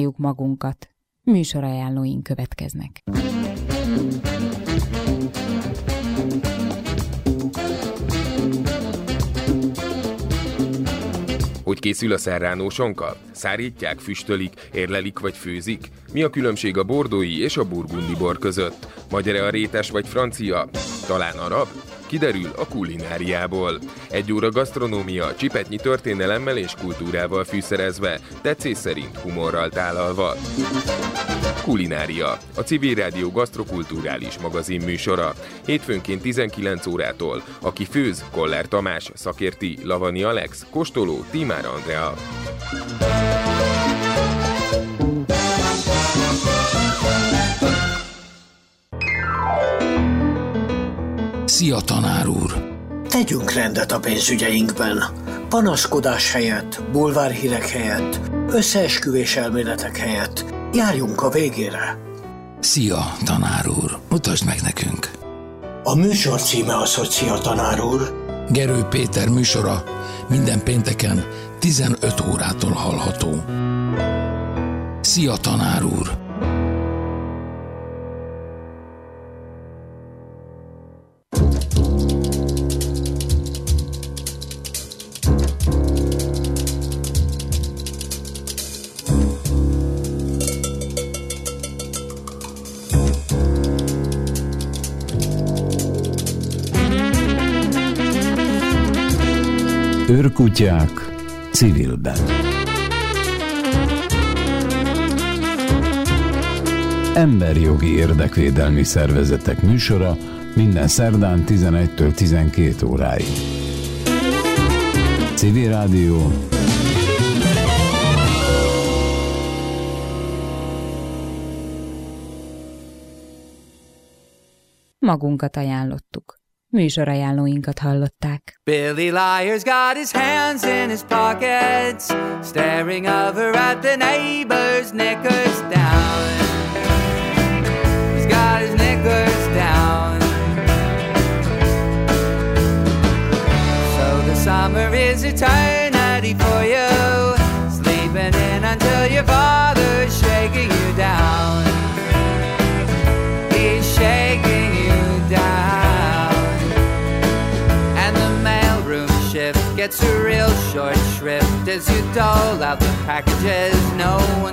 találjuk magunkat. Műsorajánlóink következnek. Hogy készül a serrano sonka? Szárítják, füstölik, érlelik vagy főzik? Mi a különbség a bordói és a burgundi bor között? Magyar-e a rétes vagy francia? Talán arab? Kiderül a kulináriából. 1 óra gasztronómia, csipetnyi történelemmel és kultúrával fűszerezve, tetszés szerint humorral tálalva. Kulinária, a Civil Rádió gasztrokulturális magazin műsora. Hétfőnként 19 órától. Aki főz, Koller Tamás, szakérti, Lavani Alex, kóstoló, Tímár Andrea. Szia, tanár úr! Tegyünk rendet a pénzügyeinkben. Panaszkodás helyett, bulvárhírek helyett, összeesküvés elméletek helyett járjunk a végére. Szia, tanár úr! Mutasd meg nekünk! A műsor címe az, hogy Szia, tanár úr. Gerő Péter műsora minden pénteken 15 órától hallható. Szia, tanár úr! Őrkutyák civilben. Emberjogi érdekvédelmi szervezetek műsora minden szerdán 11-től 12 óráig. Civil Rádió. Magunkat ajánlottuk. Műsorajánlóinkat hallották. Billy Liar's got his hands in his pockets, staring over at the neighbor's knickers down. He's got his knickers down. So the summer is eternity for you, sleeping in until your father's shaking you down. He's shaking you down. Gets a real short shrift as you dole out the packages. No one